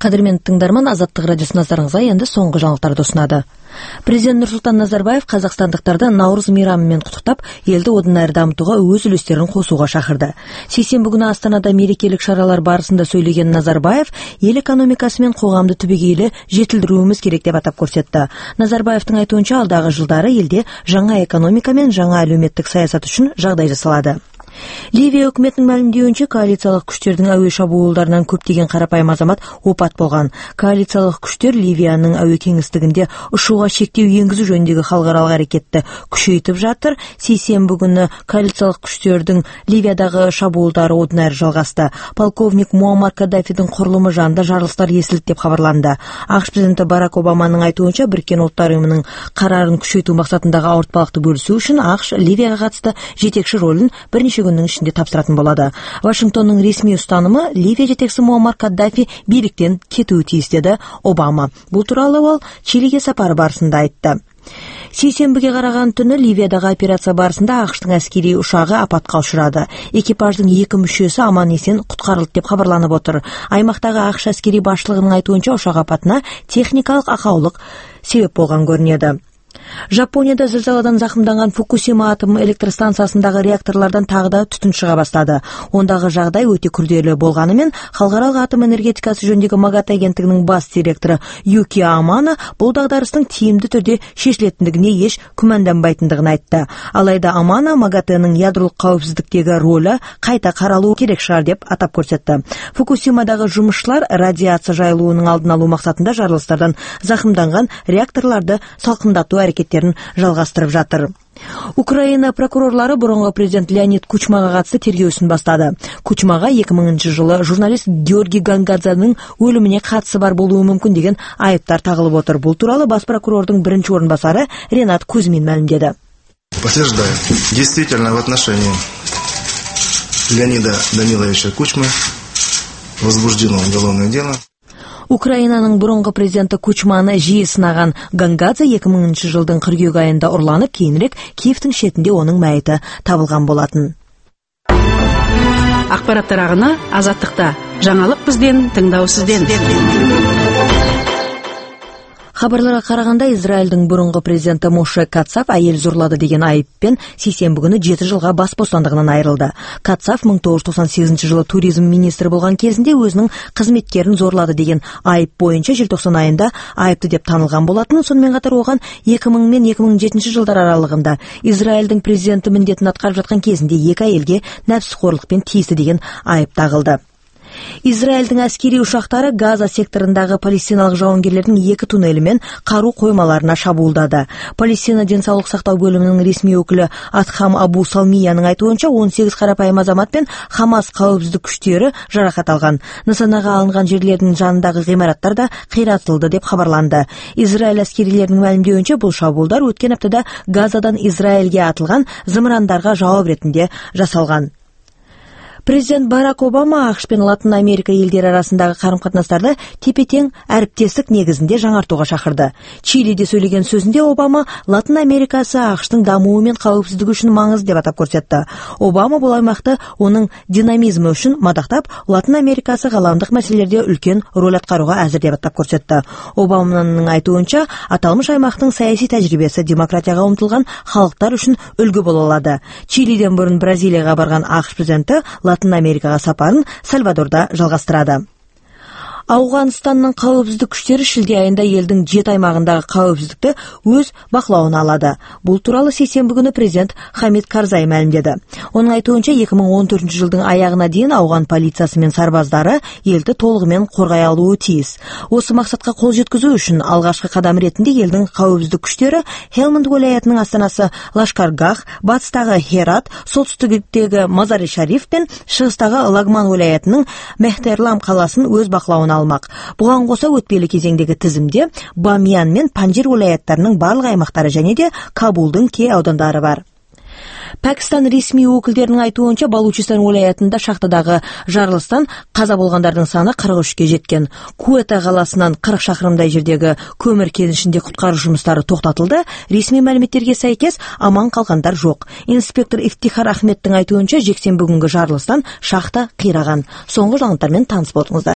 Қадірменді тыңдарман, Азаттық радиосы назарыңызға енді соңғы жаңалықтарды ұсынады. Президент Нұрсұлтан Назарбаев қазақстандықтарды Наурыз мейрамымен құттықтап, елді одан әрі дамытуға өз үлестерін қосуға шақырды. Сейсенбі күні Астанада мерекелік шаралар барысында сөйлеген Назарбаев, ел экономикасы мен қоғамды түбегейлі жетілдіруіміз керек деп атап көрсетті. Назарбаевтың айтуынша, алдағы жылдары елде жаңа экономика мен жаңа әлеуметтік саясат үшін жағдай жасалады. Ливия үкіметінің мәлімдеуінше, коалициялық күштердің әуе шабуылдарынан көптеген қарапайым азамат опат болған. Коалициялық күштер Ливияның әуе кеңістігінде ұшуға шектеу енгізу жөніндегі халықаралық әрекетті күшейтіп жатыр. Сейсенбі күні коалициялық күштердің Ливиядағы шабуылдары одан әрі жалғасты. Полковник Муаммар Каддафидің құрылымы жанында жарылыстар естілді деп хабарланды. ақш президенті Барак Обаманың айтуынша, Біріккен ұлттар ұйымының қарарын күшейту мақсатындағы ауыртпалықты бөлісу үшін ақш Ливияға қатысты жетекші рөлін бірнеше күннің ішінде тапсыратын болады. Вашингтонның ресми ұстанымы Ливия жетекшісі Муаммар Каддафи биліктен кетуі тиіс деді Обама. Бұл туралы ол Чилиге сапары барысында айтты. Сейсенбіге қараған түні Ливиядағы операция барысында ақштың әскери ұшағы апатқа ұшырады. Экипаждың 2 мүшесі аман-есен құтқарылды деп хабарланып отыр. Аймақтағы ақш әскери басшылығының айтуынша, ұшақ апатына техникалық ақаулық себеп болған көрінеді. Жапонияда зілзаладан зақымданған Фукусима атом электростанциясындағы реакторлардан тағы да түтін шыға бастады. Ондағы жағдай өте күрделі болғанымен, халықаралық атом энергетикасы жөніндегі МАГАТЭ агенттігінің бас директоры Юки Амано бұл дағдарыстың тиімді түрде шешілетіндігіне еш күмәнданбайтындығын айтты. Алайда Амано МАГАТЭ-ның ядролық қауіпсіздіктегі рөлі қайта қаралуы керек шығар деп атап көрсетті. Фукусимадағы жұмысшылар радиация жайылуының алдын алу мақсатында жарылыстардан зақымданған реакторларды салқындату әрекеттерін жалғастырып жатыр. Украина прокурорлары бұрынғы президент Леонид Кучмаға қатысты тергеу ісін бастады. Кучмаға 2000 жылы журналист Георгий Гангадзаның өліміне қатысы бар болуы мүмкін деген айыптар тағылып отыр. Бұл туралы бас прокурордың бірінші орынбасары Ренат Кузьмин мәлімдеді. Подтверждаю, действительно в отношении Леонида Даниловича Кучмы возбуждено уголовное дело. Украинаның бұрынғы президенті Кучманы жиі сынаған Гангадзе 2000 жылдың қыркүйек айында ұрланып, кейінірек Киевтің шетінде оның мәйіті табылған болатын. Ақпараттар ағыны Азаттықта. Жаңалық бізден, тыңдау сізден. Хабарларға қарағанда, Израильдің бұрынғы президенті Моше Кацав әйел зорлады деген айыппен сейсенбі күні 7 жылға бас бостандығынан айырылды. Кацав 1998 жылы туризм министрі болған кезінде өзінің қызметкерін зорлады деген айып бойынша желтоқсан айында айыпты деп танылған болатын. Сонымен қатар оған 2000 мен 2007 жылдар аралығында Израильдің президенті міндетін атқарып жатқан кезінде 2 әйелге нәпсіқорлықпен тиісті деген айып тағылды. Израильдің әскери ұшақтары Газа секторындағы палестиналық жауынгерлердің 2 туннелі мен қару қоймаларына шабуылдады. Палестина денсаулық сақтау бөлімінің ресми өкілі Атхам Абу Салмияның айтуынша 18 қарапайым азамат пен Хамас қауіпсіздік күштері жарақат алған. Нысанаға алынған жерлердің жанындағы ғимараттар да қиратылды деп хабарланды. Израиль әскерилерінің мәлімдеуінше, бұл шабуылдар өткен аптада Газадан Израильге атылған зымырандарға жауап ретінде жасалған. Президент Барак Обама ақш пен Латын Америка елдері арасындағы қарым-қатынастарды тепе-тең әріптестік негізінде жаңартуға шақырды. Чилиде сөйлеген сөзінде Обама Латын Америкасы ақштың дамуы мен қауіпсіздігі үшін маңызды деп атап көрсетті. Обама бұл аймақты оның динамизмі үшін мадақтап, Латын Америкасы ғаламдық мәселелерде үлкен рөл атқаруға әзір деп атап көрсетті. Обаманың айтуынша, аталмыш аймақтың саяси тәжірибесі демократияға ұмтылған халықтар үшін үлгі бола алады. Чилиден бұрын Бразилияға барған ақш президенті Латын Америкаға сапарын Сальвадорда жалғастырады. Ауғанстанның қауіпсіздік күштері шілде айында елдің 7 аймағындағы қауіпсіздікті өз бақылауына алады. Бұл туралы сейсенбі күні президент Хамид Карзай мәлімдеді. Оның айтуынша, 2014 жылдың аяғына дейін ауған полициясы мен сарбаздары елді толығымен қорғай алуы тиіс. Осы мақсатқа қол жеткізу үшін алғашқы қадам ретінде елдің қауіпсіздік күштері Хелманд уәлаятының астанасы Лашкаргах, батыстағы Херат, солтүстіктегі Мазари-Шариф пен шығыстағы Лагман уәлаятының Мехтерлам қаласын өз бақылауына алмақ. Бұған қоса өтпелі кезеңдегі тізімде Бамиян мен Панжир уәлаяттарының барлық аймақтары және де Кабулдың кей аудандары бар. Пәкістан ресми өкілдерінің айтуынша, Балучистан уәлаятында шахтадағы жарылыстан қаза болғандардың саны 43-ке жеткен. Куэта қаласынан 40 шақырымдай жердегі көмір кенішінде құтқару жұмыстары тоқтатылды. Ресми мәліметтерге сәйкес аман қалғандар жоқ. Инспектор Ифтихар Ахметтің айтуынша, жексенбі күнгі жарылыстан шахта қираған. Соңғы жаңалықтармен таныс болыңыздар.